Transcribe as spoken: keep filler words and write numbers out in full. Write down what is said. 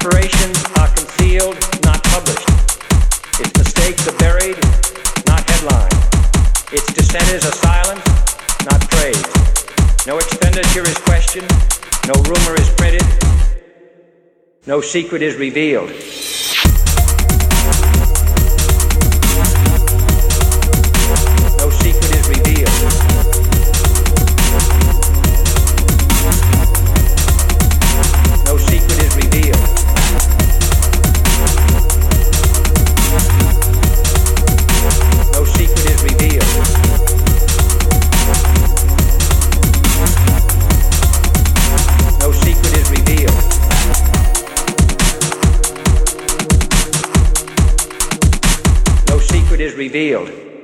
preparations are concealed, not published. Its mistakes are buried, not headlined. Its dissenters are silenced, not praised. No expenditure is questioned, no rumor is printed, no secret is revealed. No secret is revealed. No secret is revealed. No secret is revealed. No secret is revealed. No secret is revealed.